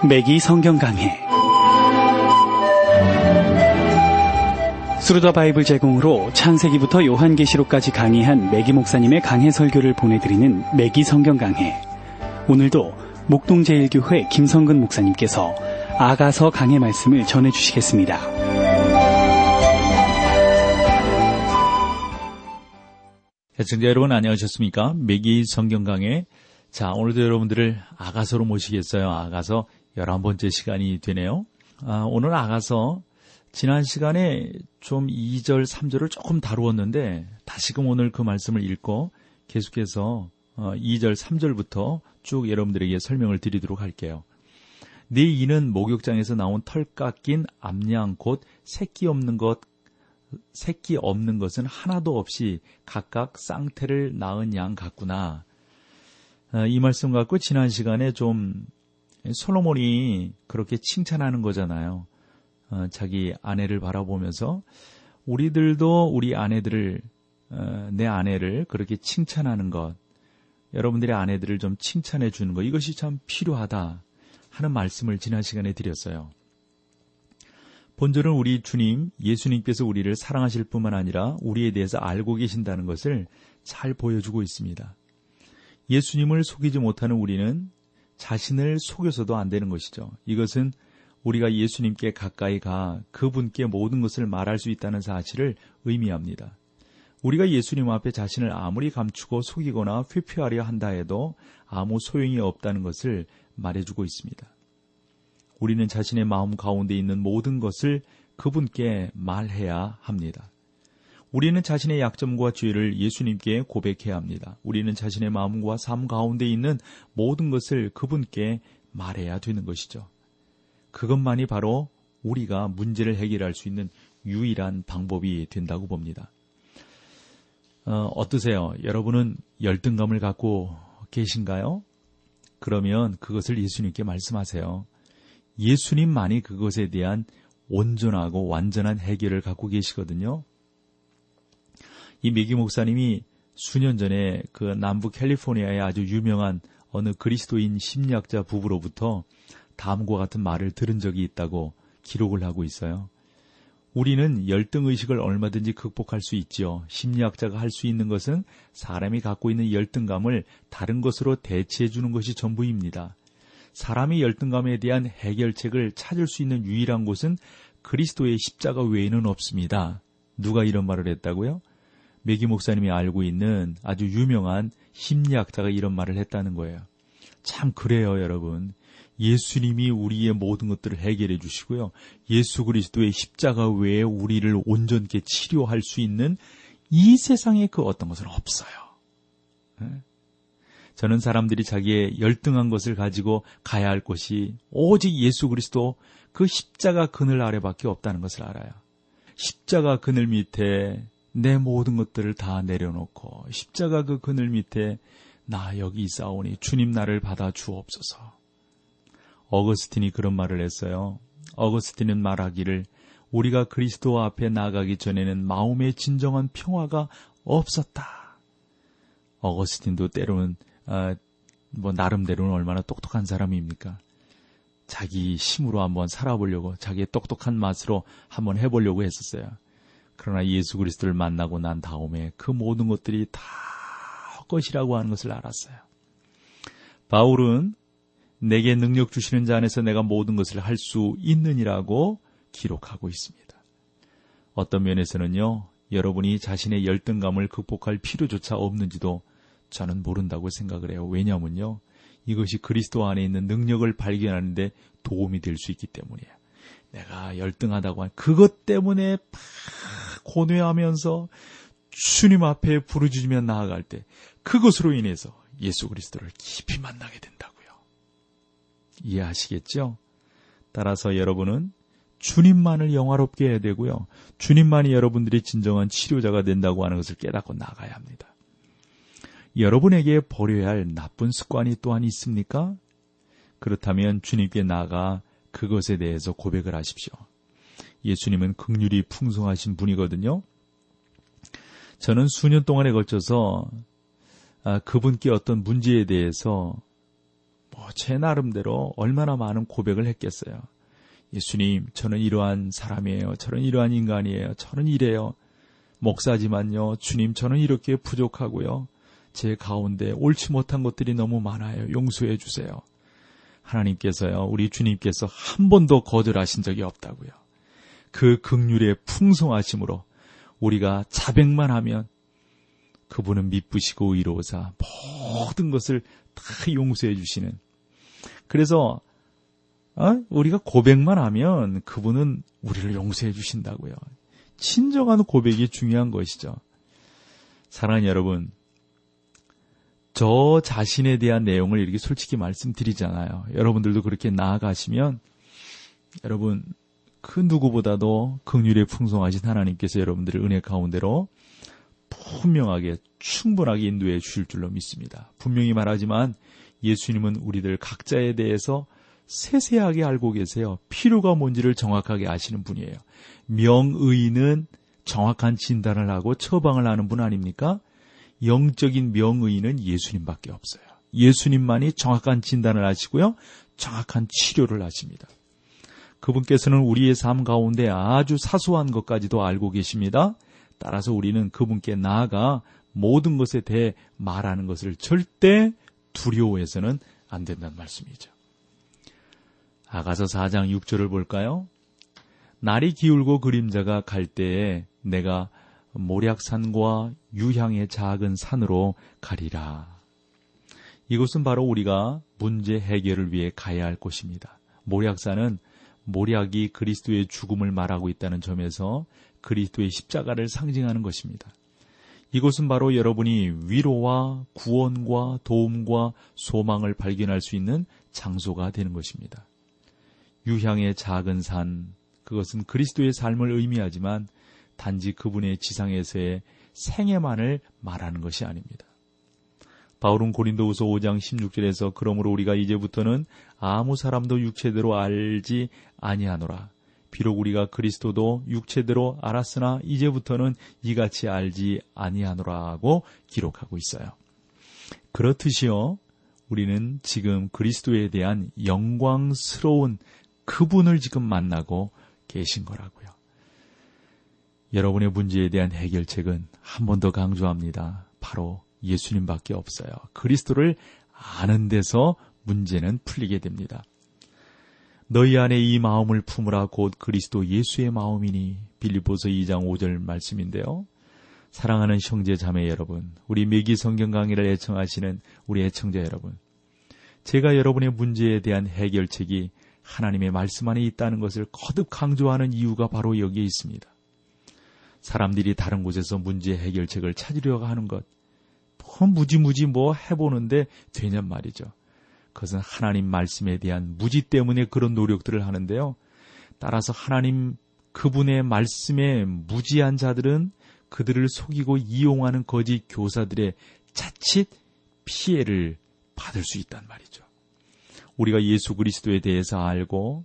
매기 성경 강해. 스루더 바이블 제공으로 창세기부터 요한계시록까지 강의한 매기 목사님의 강해 설교를 보내드리는 매기 성경 강해. 오늘도 목동제일교회 김성근 목사님께서 아가서 강해 말씀을 전해주시겠습니다. 시청자 여러분 안녕하셨습니까? 매기 성경 강해. 자, 오늘도 여러분들을 아가서로 모시겠어요. 아가서 11번째 시간이 되네요. 오늘 아가서 지난 시간에 좀 2절, 3절을 조금 다루었는데 다시금 오늘 그 말씀을 읽고 계속해서 2절, 3절부터 쭉 여러분들에게 설명을 드리도록 할게요. 네 이는 목욕장에서 나온 털 깎인 암양 곧 새끼 없는 것은 하나도 없이 각각 쌍태를 낳은 양 같구나. 이 말씀 갖고 지난 시간에 좀 솔로몬이 그렇게 칭찬하는 거잖아요. 자기 아내를 바라보면서 우리들도 우리 아내들을, 내 아내를 그렇게 칭찬하는 것, 여러분들의 아내들을 좀 칭찬해 주는 것, 이것이 참 필요하다 하는 말씀을 지난 시간에 드렸어요. 본절은 우리 주님, 예수님께서 우리를 사랑하실 뿐만 아니라 우리에 대해서 알고 계신다는 것을 잘 보여주고 있습니다. 예수님을 속이지 못하는 우리는 자신을 속여서도 안 되는 것이죠. 이것은 우리가 예수님께 가까이 가 그분께 모든 것을 말할 수 있다는 사실을 의미합니다. 우리가 예수님 앞에 자신을 아무리 감추고 속이거나 회피하려 한다 해도 아무 소용이 없다는 것을 말해주고 있습니다. 우리는 자신의 마음 가운데 있는 모든 것을 그분께 말해야 합니다. 우리는 자신의 약점과 죄를 예수님께 고백해야 합니다. 우리는 자신의 마음과 삶 가운데 있는 모든 것을 그분께 말해야 되는 것이죠. 그것만이 바로 우리가 문제를 해결할 수 있는 유일한 방법이 된다고 봅니다. 어떠세요? 여러분은 열등감을 갖고 계신가요? 그러면 그것을 예수님께 말씀하세요. 예수님만이 그것에 대한 온전하고 완전한 해결을 갖고 계시거든요. 이 매기 목사님이 수년 전에 그 남부 캘리포니아의 아주 유명한 어느 그리스도인 심리학자 부부로부터 다음과 같은 말을 들은 적이 있다고 기록을 하고 있어요. 우리는 열등의식을 얼마든지 극복할 수 있지요. 심리학자가 할 수 있는 것은 사람이 갖고 있는 열등감을 다른 것으로 대체해 주는 것이 전부입니다. 사람이 열등감에 대한 해결책을 찾을 수 있는 유일한 곳은 그리스도의 십자가 외에는 없습니다. 누가 이런 말을 했다고요? 매기 목사님이 알고 있는 아주 유명한 심리학자가 이런 말을 했다는 거예요. 참 그래요, 여러분. 예수님이 우리의 모든 것들을 해결해 주시고요. 예수 그리스도의 십자가 외에 우리를 온전케 치료할 수 있는 이 세상에 그 어떤 것은 없어요. 저는 사람들이 자기의 열등한 것을 가지고 가야 할 곳이 오직 예수 그리스도 그 십자가 그늘 아래밖에 없다는 것을 알아요. 십자가 그늘 밑에 내 모든 것들을 다 내려놓고 십자가 그 그늘 밑에 나 여기 있사오니 주님 나를 받아 주옵소서. 어거스틴이 그런 말을 했어요. 어거스틴은 말하기를 우리가 그리스도 앞에 나가기 전에는 마음의 진정한 평화가 없었다. 어거스틴도 때로는 나름대로는 얼마나 똑똑한 사람입니까? 자기 힘으로 한번 살아보려고 자기의 똑똑한 맛으로 한번 해보려고 했었어요. 그러나 예수 그리스도를 만나고 난 다음에 그 모든 것들이 다 헛것이라고 하는 것을 알았어요. 바울은 내게 능력 주시는 자 안에서 내가 모든 것을 할 수 있느니라고 기록하고 있습니다. 어떤 면에서는요, 여러분이 자신의 열등감을 극복할 필요조차 없는지도 저는 모른다고 생각을 해요. 왜냐하면요, 이것이 그리스도 안에 있는 능력을 발견하는 데 도움이 될 수 있기 때문이에요. 내가 열등하다고 하는 그것 때문에 고뇌하면서 주님 앞에 부르짖으며 나아갈 때 그것으로 인해서 예수 그리스도를 깊이 만나게 된다고요. 이해하시겠죠? 따라서 여러분은 주님만을 영화롭게 해야 되고요. 주님만이 여러분들이 진정한 치료자가 된다고 하는 것을 깨닫고 나가야 합니다. 여러분에게 버려야 할 나쁜 습관이 또한 있습니까? 그렇다면 주님께 나아가 그것에 대해서 고백을 하십시오. 예수님은 긍휼이 풍성하신 분이거든요. 저는 수년 동안에 걸쳐서 그분께 어떤 문제에 대해서 제 나름대로 얼마나 많은 고백을 했겠어요. 예수님, 저는 이러한 사람이에요. 저는 이러한 인간이에요. 저는 이래요. 목사지만요. 주님, 저는 이렇게 부족하고요. 제 가운데 옳지 못한 것들이 너무 많아요. 용서해 주세요. 하나님께서요, 우리 주님께서 한 번도 거절하신 적이 없다고요. 그 긍휼의 풍성하심으로 우리가 자백만 하면 그분은 미쁘시고 의로우사 모든 것을 다 용서해 주시는. 그래서 우리가 고백만 하면 그분은 우리를 용서해 주신다고요. 진정한 고백이 중요한 것이죠. 사랑하는 여러분, 저 자신에 대한 내용을 이렇게 솔직히 말씀드리잖아요. 여러분들도 그렇게 나아가시면 여러분 그 누구보다도 긍휼에 풍성하신 하나님께서 여러분들을 은혜 가운데로 분명하게 충분하게 인도해 주실 줄로 믿습니다. 분명히 말하지만 예수님은 우리들 각자에 대해서 세세하게 알고 계세요. 필요가 뭔지를 정확하게 아시는 분이에요. 명의는 정확한 진단을 하고 처방을 하는 분 아닙니까? 영적인 명의는 예수님밖에 없어요. 예수님만이 정확한 진단을 하시고요. 정확한 치료를 하십니다. 그분께서는 우리의 삶 가운데 아주 사소한 것까지도 알고 계십니다. 따라서 우리는 그분께 나아가 모든 것에 대해 말하는 것을 절대 두려워해서는 안 된다는 말씀이죠. 아가서 4장 6절을 볼까요? 날이 기울고 그림자가 갈 때에 내가 모략산과 유향의 작은 산으로 가리라. 이곳은 바로 우리가 문제 해결을 위해 가야 할 곳입니다. 모략산은 모략이 그리스도의 죽음을 말하고 있다는 점에서 그리스도의 십자가를 상징하는 것입니다. 이곳은 바로 여러분이 위로와 구원과 도움과 소망을 발견할 수 있는 장소가 되는 것입니다. 유향의 작은 산, 그것은 그리스도의 삶을 의미하지만 단지 그분의 지상에서의 생애만을 말하는 것이 아닙니다. 바울은 고린도후서 5장 16절에서 그러므로 우리가 이제부터는 아무 사람도 육체대로 알지 아니하노라. 비록 우리가 그리스도도 육체대로 알았으나 이제부터는 이같이 알지 아니하노라고 기록하고 있어요. 그렇듯이요, 우리는 지금 그리스도에 대한 영광스러운 그분을 지금 만나고 계신 거라고요. 여러분의 문제에 대한 해결책은 한 번 더 강조합니다. 바로 예수님밖에 없어요. 그리스도를 아는 데서 문제는 풀리게 됩니다. 너희 안에 이 마음을 품으라 곧 그리스도 예수의 마음이니, 빌립보서 2장 5절 말씀인데요. 사랑하는 형제 자매 여러분, 우리 매기 성경 강의를 애청하시는 우리 애청자 여러분, 제가 여러분의 문제에 대한 해결책이 하나님의 말씀 안에 있다는 것을 거듭 강조하는 이유가 바로 여기에 있습니다. 사람들이 다른 곳에서 문제 해결책을 찾으려고 하는 것, 무지무지 해보는데 되냔 말이죠. 그것은 하나님 말씀에 대한 무지 때문에 그런 노력들을 하는데요. 따라서 하나님 그분의 말씀에 무지한 자들은 그들을 속이고 이용하는 거짓 교사들의 자칫 피해를 받을 수 있단 말이죠. 우리가 예수 그리스도에 대해서 알고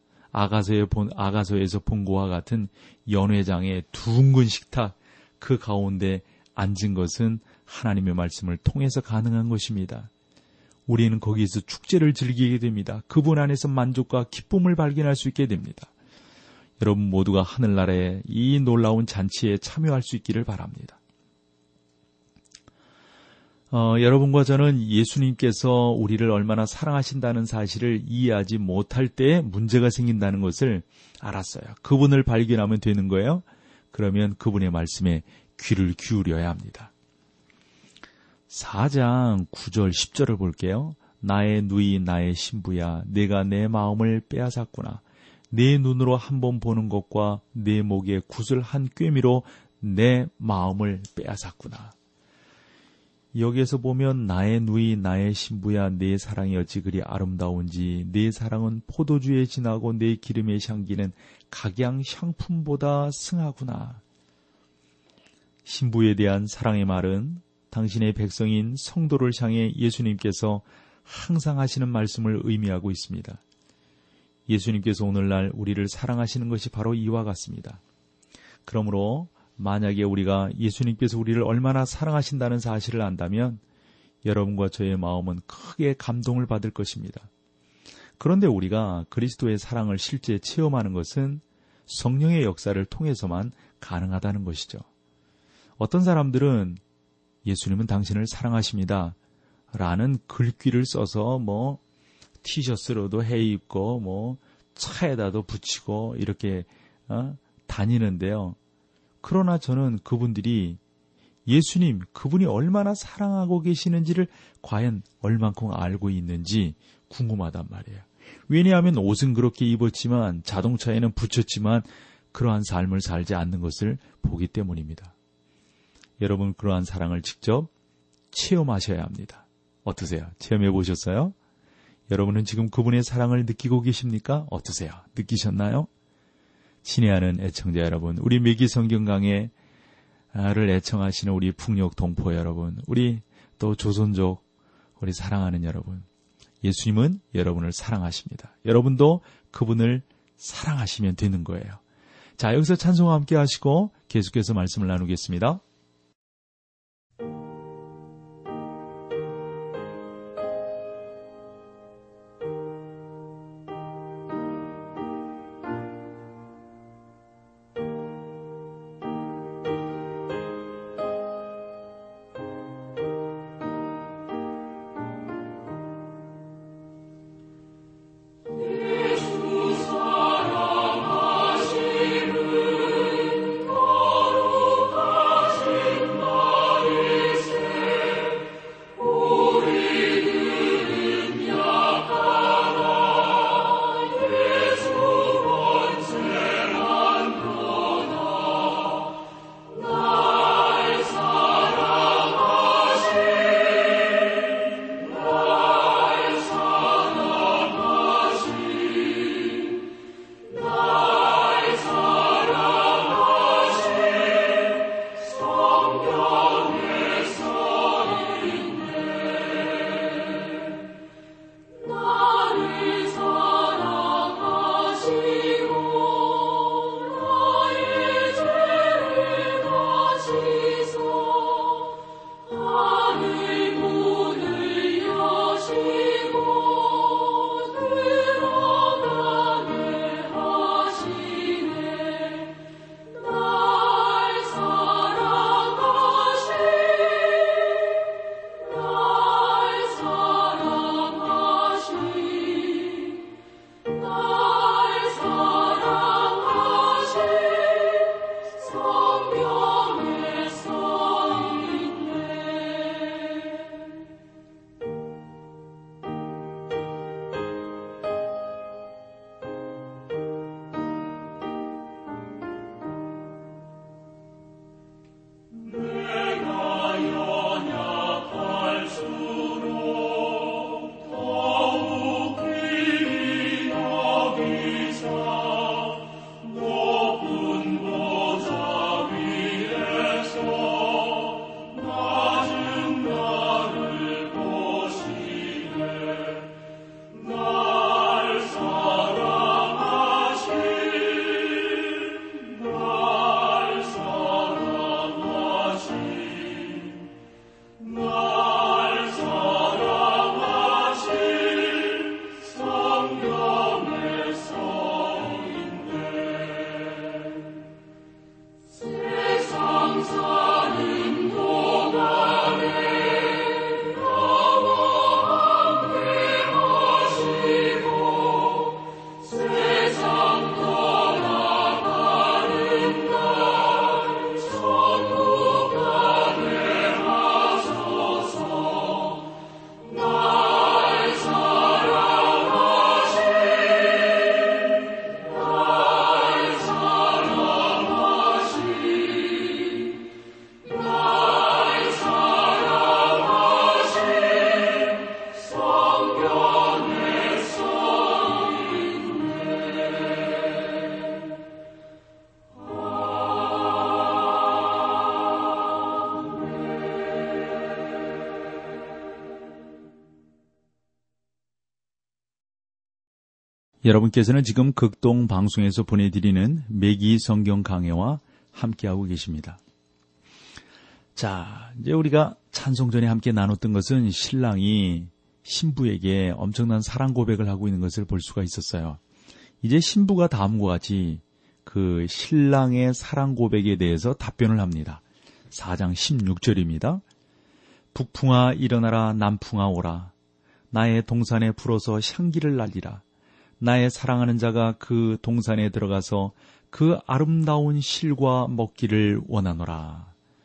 아가서에서 본 것과 같은 연회장의 둥근 식탁 그 가운데 앉은 것은 하나님의 말씀을 통해서 가능한 것입니다. 우리는 거기에서 축제를 즐기게 됩니다. 그분 안에서 만족과 기쁨을 발견할 수 있게 됩니다. 여러분 모두가 하늘나라의 이 놀라운 잔치에 참여할 수 있기를 바랍니다. 여러분과 저는 예수님께서 우리를 얼마나 사랑하신다는 사실을 이해하지 못할 때 문제가 생긴다는 것을 알았어요. 그분을 발견하면 되는 거예요. 그러면 그분의 말씀에 귀를 기울여야 합니다. 4장 9절 10절을 볼게요. 나의 누이 나의 신부야, 내가 내 마음을 빼앗았구나. 내 눈으로 한번 보는 것과 내 목에 굿을 한 꿰미로 내 마음을 빼앗았구나. 여기에서 보면 나의 누이 나의 신부야, 내 사랑이 어찌 그리 아름다운지, 내 사랑은 포도주에 진하고 내 기름의 향기는 각양 향품보다 승하구나. 신부에 대한 사랑의 말은 당신의 백성인 성도를 향해 예수님께서 항상 하시는 말씀을 의미하고 있습니다. 예수님께서 오늘날 우리를 사랑하시는 것이 바로 이와 같습니다. 그러므로 만약에 우리가 예수님께서 우리를 얼마나 사랑하신다는 사실을 안다면 여러분과 저의 마음은 크게 감동을 받을 것입니다. 그런데 우리가 그리스도의 사랑을 실제 체험하는 것은 성령의 역사를 통해서만 가능하다는 것이죠. 어떤 사람들은 예수님은 당신을 사랑하십니다 라는 글귀를 써서 티셔츠로도 해 입고 차에다도 붙이고 이렇게 다니는데요. 그러나 저는 그분들이 예수님, 그분이 얼마나 사랑하고 계시는지를 과연 얼만큼 알고 있는지 궁금하단 말이에요. 왜냐하면 옷은 그렇게 입었지만 자동차에는 붙였지만 그러한 삶을 살지 않는 것을 보기 때문입니다. 여러분, 그러한 사랑을 직접 체험하셔야 합니다. 어떠세요? 체험해 보셨어요? 여러분은 지금 그분의 사랑을 느끼고 계십니까? 어떠세요? 느끼셨나요? 신의 아는 애청자 여러분, 우리 매기 성경 강해를 애청하시는 우리 풍력 동포 여러분, 우리 또 조선족, 우리 사랑하는 여러분, 예수님은 여러분을 사랑하십니다. 여러분도 그분을 사랑하시면 되는 거예요. 자, 여기서 찬송과 함께 하시고 계속해서 말씀을 나누겠습니다. 여러분께서는 지금 극동 방송에서 보내드리는 매기 성경 강해와 함께하고 계십니다. 자, 이제 우리가 찬송 전에 함께 나눴던 것은 신랑이 신부에게 엄청난 사랑 고백을 하고 있는 것을 볼 수가 있었어요. 이제 신부가 다음과 같이 그 신랑의 사랑 고백에 대해서 답변을 합니다. 4장 16절입니다. 북풍아 일어나라, 남풍아 오라. 나의 동산에 불어서 향기를 날리라. 나의 사랑하는 자가 그 동산에 들어가서 그 아름다운 실과 먹기를 원하노라.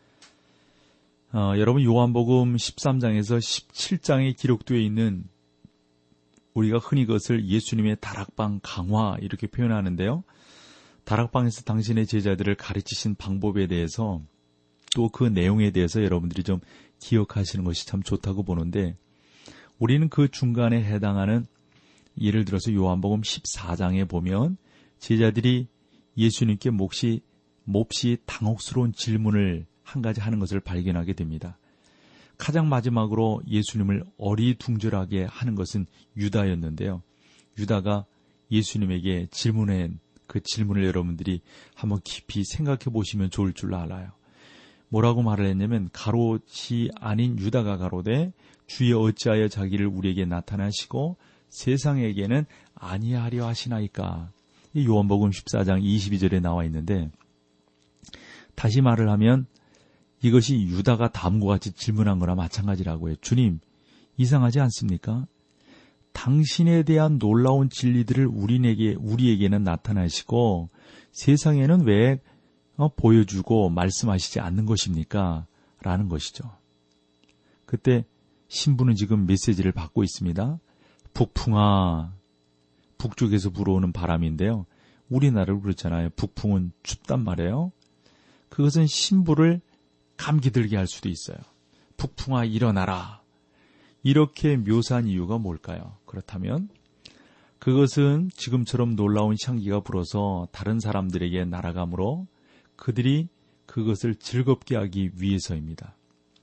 여러분, 요한복음 13장에서 17장에 기록되어 있는, 우리가 흔히 그것을 예수님의 다락방 강화 이렇게 표현하는데요. 다락방에서 당신의 제자들을 가르치신 방법에 대해서, 또 그 내용에 대해서 여러분들이 좀 기억하시는 것이 참 좋다고 보는데, 우리는 그 중간에 해당하는, 예를 들어서 요한복음 14장에 보면 제자들이 예수님께 몹시 당혹스러운 질문을 한 가지 하는 것을 발견하게 됩니다. 가장 마지막으로 예수님을 어리둥절하게 하는 것은 유다였는데요. 유다가 예수님에게 질문한 그 질문을 여러분들이 한번 깊이 생각해 보시면 좋을 줄 알아요. 뭐라고 말을 했냐면, 가롯이 아닌 유다가 가로되 주여 어찌하여 자기를 우리에게 나타나시고 세상에게는 아니하려 하시나이까. 이 요한복음 14장 22절에 나와 있는데, 다시 말을 하면 이것이 유다가 다음과 같이 질문한 거나 마찬가지라고 해요. 주님, 이상하지 않습니까? 당신에 대한 놀라운 진리들을 우리에게는 나타나시고 세상에는 왜 보여주고 말씀하시지 않는 것입니까? 라는 것이죠. 그때 신부는 지금 메시지를 받고 있습니다. 북풍아, 북쪽에서 불어오는 바람인데요. 우리나라로 그렇잖아요. 북풍은 춥단 말이에요. 그것은 신부를 감기 들게 할 수도 있어요. 북풍아 일어나라. 이렇게 묘사한 이유가 뭘까요? 그렇다면 그것은 지금처럼 놀라운 향기가 불어서 다른 사람들에게 날아가므로 그들이 그것을 즐겁게 하기 위해서입니다.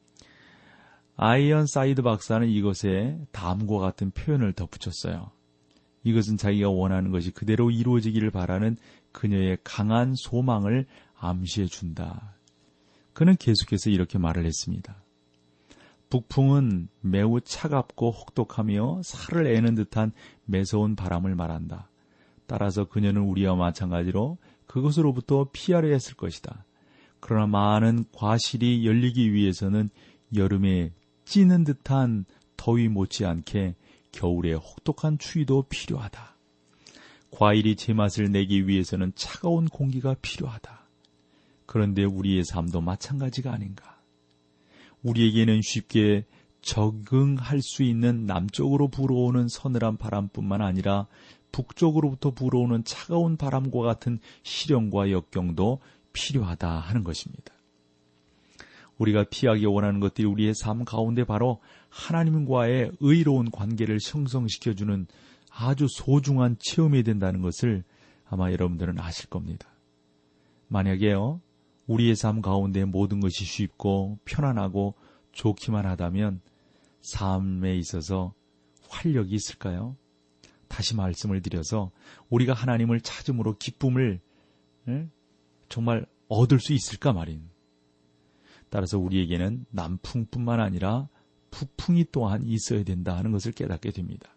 아이언 사이드 박사는 이것에 다음과 같은 표현을 덧붙였어요. 이것은 자기가 원하는 것이 그대로 이루어지기를 바라는 그녀의 강한 소망을 암시해 준다. 그는 계속해서 이렇게 말을 했습니다. 북풍은 매우 차갑고 혹독하며 살을 애는 듯한 매서운 바람을 말한다. 따라서 그녀는 우리와 마찬가지로 그것으로부터 피하려 했을 것이다. 그러나 많은 과실이 열리기 위해서는 여름에 찌는 듯한 더위 못지않게 겨울에 혹독한 추위도 필요하다. 과일이 제맛을 내기 위해서는 차가운 공기가 필요하다. 그런데 우리의 삶도 마찬가지가 아닌가. 우리에게는 쉽게 적응할 수 있는 남쪽으로 불어오는 서늘한 바람뿐만 아니라 북쪽으로부터 불어오는 차가운 바람과 같은 시련과 역경도 필요하다 하는 것입니다. 우리가 피하기 원하는 것들이 우리의 삶 가운데 바로 하나님과의 의로운 관계를 형성시켜주는 아주 소중한 체험이 된다는 것을 아마 여러분들은 아실 겁니다. 만약에요, 우리의 삶 가운데 모든 것이 쉽고 편안하고 좋기만 하다면 삶에 있어서 활력이 있을까요? 다시 말씀을 드려서 우리가 하나님을 찾음으로 기쁨을 정말 얻을 수 있을까 말인. 따라서 우리에게는 남풍뿐만 아니라 북풍이 또한 있어야 된다 하는 것을 깨닫게 됩니다.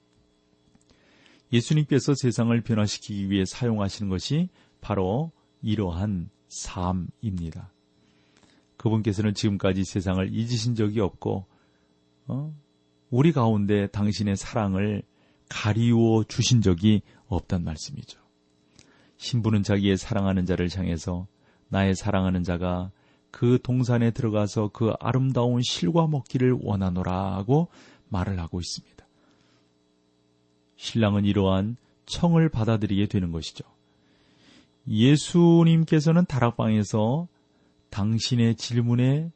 예수님께서 세상을 변화시키기 위해 사용하시는 것이 바로 이러한 삶입니다. 그분께서는 지금까지 세상을 잊으신 적이 없고 우리 가운데 당신의 사랑을 가리워 주신 적이 없단 말씀이죠. 신부는 자기의 사랑하는 자를 향해서 나의 사랑하는 자가 그 동산에 들어가서 그 아름다운 실과 먹기를 원하노라 하고 말을 하고 있습니다. 신랑은 이러한 청을 받아들이게 되는 것이죠. 예수님께서는 다락방에서 당신의 질문에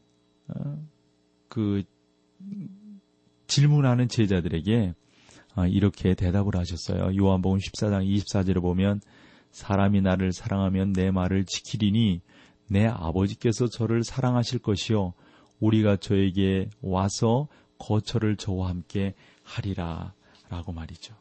질문하는 제자들에게 이렇게 대답을 하셨어요. 요한복음 14장 24절에 보면 사람이 나를 사랑하면 내 말을 지키리니 내 아버지께서 저를 사랑하실 것이요 우리가 저에게 와서 거처를 저와 함께 하리라 라고 말이죠.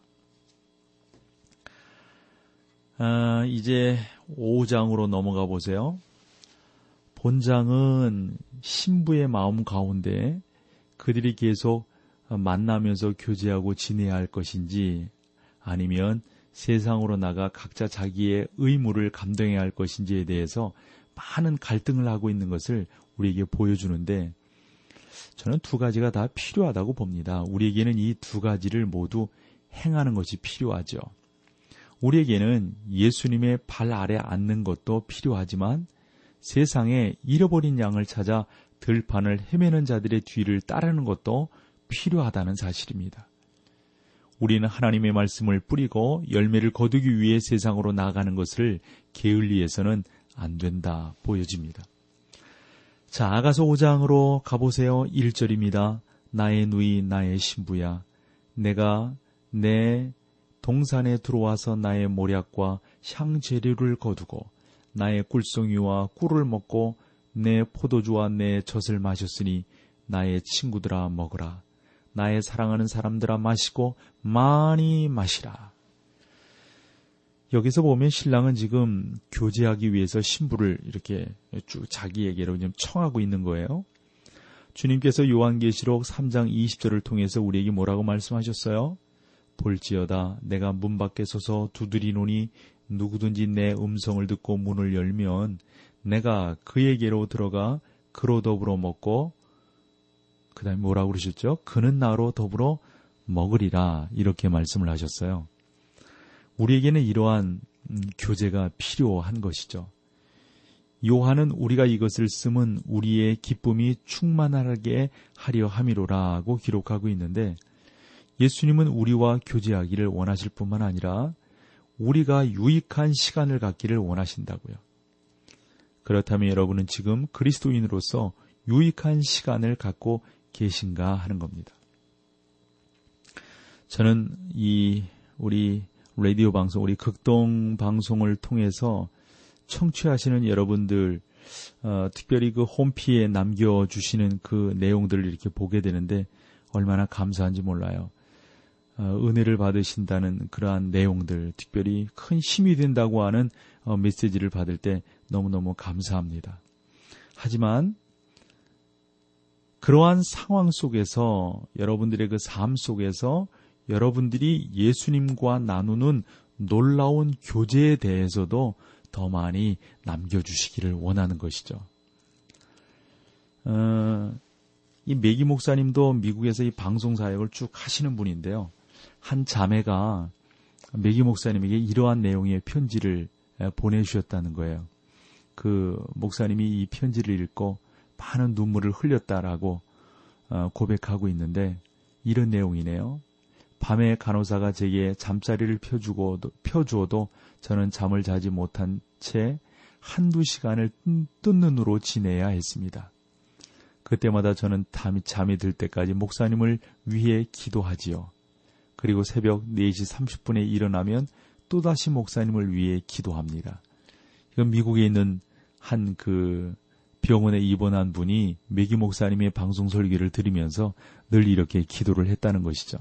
이제 5장으로 넘어가 보세요. 본장은 신부의 마음 가운데 그들이 계속 만나면서 교제하고 지내야 할 것인지, 아니면 세상으로 나가 각자 자기의 의무를 감당해야 할 것인지에 대해서 많은 갈등을 하고 있는 것을 우리에게 보여주는데, 저는 두 가지가 다 필요하다고 봅니다. 우리에게는 이 두 가지를 모두 행하는 것이 필요하죠. 우리에게는 예수님의 발 아래 앉는 것도 필요하지만, 세상에 잃어버린 양을 찾아 들판을 헤매는 자들의 뒤를 따르는 것도 필요하다는 사실입니다. 우리는 하나님의 말씀을 뿌리고 열매를 거두기 위해 세상으로 나아가는 것을 게을리해서는 안 된다 보여집니다. 자, 아가서 5장으로 가보세요. 1절입니다. 나의 누이 나의 신부야, 내가 내 동산에 들어와서 나의 모략과 향재료를 거두고 나의 꿀송이와 꿀을 먹고 내 포도주와 내 젖을 마셨으니 나의 친구들아 먹으라. 나의 사랑하는 사람들아 마시고 많이 마시라. 여기서 보면 신랑은 지금 교제하기 위해서 신부를 이렇게 쭉 자기에게로 좀 청하고 있는 거예요. 주님께서 요한계시록 3장 20절을 통해서 우리에게 뭐라고 말씀하셨어요? 볼지어다 내가 문 밖에 서서 두드리노니 누구든지 내 음성을 듣고 문을 열면 내가 그에게로 들어가 그로 더불어 먹고, 그 다음에 뭐라고 그러셨죠? 그는 나로 더불어 먹으리라, 이렇게 말씀을 하셨어요. 우리에게는 이러한 교제가 필요한 것이죠. 요한은 우리가 이것을 쓰면 우리의 기쁨이 충만하게 하려 함이로라고 기록하고 있는데, 예수님은 우리와 교제하기를 원하실 뿐만 아니라 우리가 유익한 시간을 갖기를 원하신다고요. 그렇다면 여러분은 지금 그리스도인으로서 유익한 시간을 갖고 계신가 하는 겁니다. 저는 우리 라디오 방송, 우리 극동 방송을 통해서 청취하시는 여러분들, 특별히 그 홈피에 남겨주시는 그 내용들을 이렇게 보게 되는데 얼마나 감사한지 몰라요. 은혜를 받으신다는 그러한 내용들, 특별히 큰 힘이 된다고 하는 메시지를 받을 때 너무너무 감사합니다. 하지만 그러한 상황 속에서, 여러분들의 그 삶 속에서 여러분들이 예수님과 나누는 놀라운 교제에 대해서도 더 많이 남겨주시기를 원하는 것이죠. 이 매기 목사님도 미국에서 이 방송 사역을 쭉 하시는 분인데요. 한 자매가 매기 목사님에게 이러한 내용의 편지를 보내주셨다는 거예요. 그 목사님이 이 편지를 읽고 많은 눈물을 흘렸다라고 고백하고 있는데, 이런 내용이네요. 밤에 간호사가 제게 잠자리를 펴주어도 저는 잠을 자지 못한 채 한두 시간을 뜬 눈으로 지내야 했습니다. 그때마다 저는 잠이 들 때까지 목사님을 위해 기도하지요. 그리고 새벽 4시 30분에 일어나면 또다시 목사님을 위해 기도합니다. 이건 미국에 있는 한 그 병원에 입원한 분이 매기 목사님의 방송 설교를 들으면서 늘 이렇게 기도를 했다는 것이죠.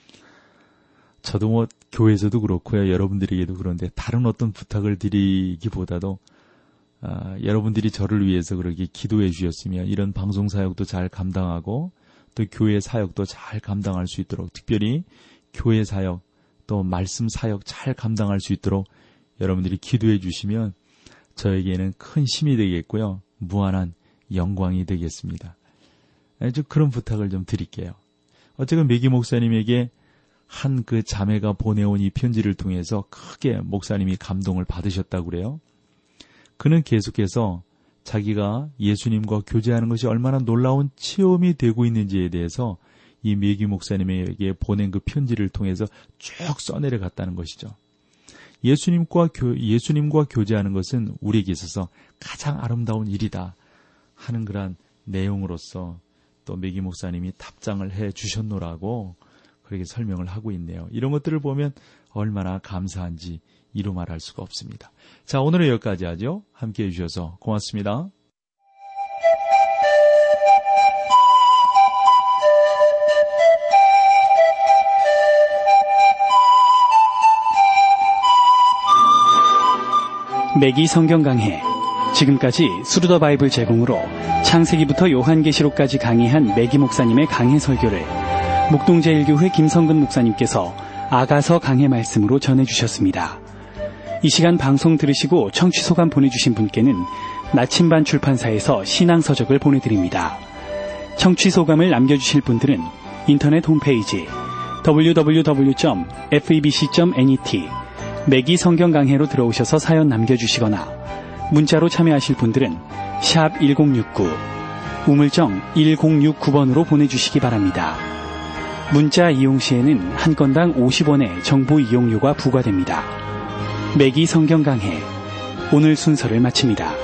저도 교회에서도 그렇고요, 여러분들에게도 그런데 다른 어떤 부탁을 드리기보다도 여러분들이 저를 위해서 그렇게 기도해 주셨으면 이런 방송 사역도 잘 감당하고 또 교회 사역도 잘 감당할 수 있도록, 특별히 교회 사역 또 말씀 사역 잘 감당할 수 있도록 여러분들이 기도해 주시면 저에게는 큰 힘이 되겠고요, 무한한 영광이 되겠습니다. 그런 부탁을 좀 드릴게요. 어쨌든 매기 목사님에게 한 그 자매가 보내온 이 편지를 통해서 크게 목사님이 감동을 받으셨다고 그래요. 그는 계속해서 자기가 예수님과 교제하는 것이 얼마나 놀라운 체험이 되고 있는지에 대해서 이 매기 목사님에게 보낸 그 편지를 통해서 쭉 써내려 갔다는 것이죠. 예수님과 교제하는 것은 우리에게 있어서 가장 아름다운 일이다 하는 그런 내용으로서 또 매기 목사님이 답장을 해 주셨노라고 그렇게 설명을 하고 있네요. 이런 것들을 보면 얼마나 감사한지 이루 말할 수가 없습니다. 자, 오늘은 여기까지 하죠. 함께해 주셔서 고맙습니다. 매기 성경 강해 지금까지 스루더 바이블 제공으로 창세기부터 요한계시록까지 강의한 매기 목사님의 강해 설교를 목동제일교회 김성근 목사님께서 아가서 강해 말씀으로 전해주셨습니다. 이 시간 방송 들으시고 청취소감 보내주신 분께는 나침반 출판사에서 신앙서적을 보내드립니다. 청취소감을 남겨주실 분들은 인터넷 홈페이지 www.febc.net 매기 성경 강해로 들어오셔서 사연 남겨주시거나 문자로 참여하실 분들은 샵 1069, 우물정 1069번으로 보내주시기 바랍니다. 문자 이용 시에는 한 건당 50원의 정보 이용료가 부과됩니다. 매기 성경 강해, 오늘 순서를 마칩니다.